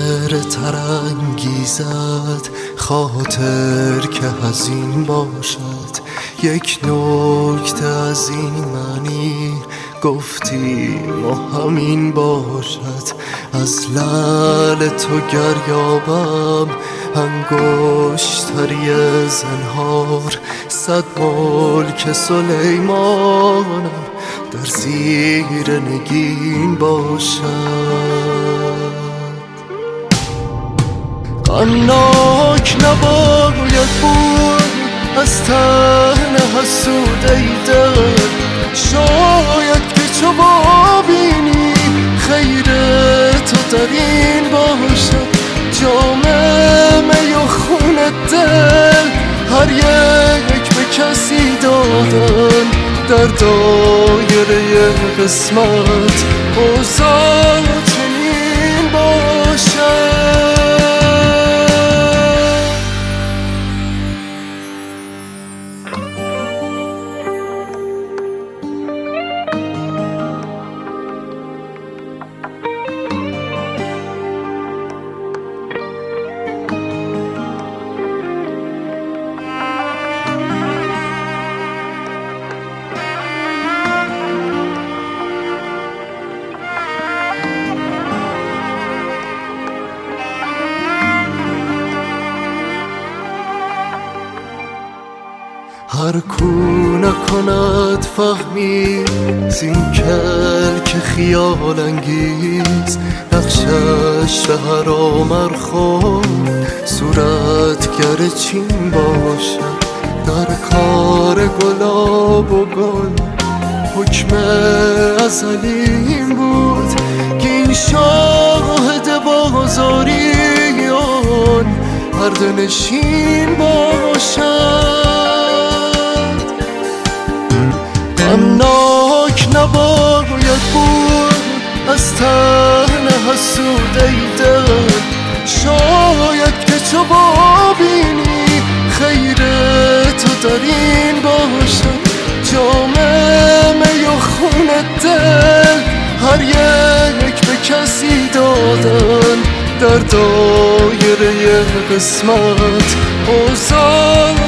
چهره ترانگیزد خاطر که حزین باشد، یک نکته از این معنی گفتیم و همین باشد. از لعل تو گریابم انگشتری زنهار، 100 ملک سلیمانم در زیر نگین باشد. غمناک نباید بود از تن حسود ای دل، شاید که چو ببینی خیر تو در این باشد. جام می و خون دل هر یک به کسی دادن، در دایره قسمت اوضاع چنین باشد. هر کو نکند فهمی زین کلک خیال انگیز، نقشش به هر آمرخور صورتگر چین باشد. در کار گلاب و گل حکم ازلیم بود که این شاهد بازاریان پرده نشین باشد. غمناک نباید بود از تن حسود ای دل، شاید که چو ببینی خیر تو در این باشد. جام می و خون دل هر یک به کسی دادن، در دایره قسمت اوضاع